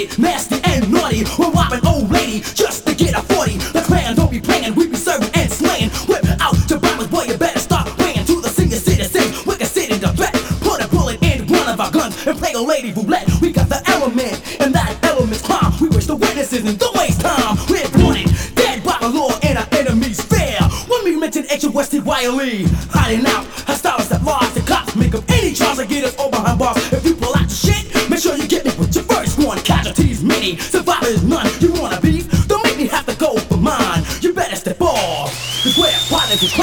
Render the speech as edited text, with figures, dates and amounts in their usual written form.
wicked, nasty, and naughty. We're robbing old lady just to get a 40. The clan don't be playing, we be serving and slaying. Whip out to bombers, boy, you better start playing. To the senior citizens, we can sit in the vet. Put a bullet in one of our guns and play a lady roulette. We got the element, and that element's crime. We wish the witnesses and don't waste time. We're wanted, dead by the law, and our enemies fair. When we mention H.O.S.T. Wiley, hiding out, our styles that lies, the cops make up any charge to get us all behind bars. If you pull out your shit, make sure you get me with your first one. Casualties many, survivors none. You wanna beef? Don't make me have to go for mine. You better step off, 'cause we're violent and crime.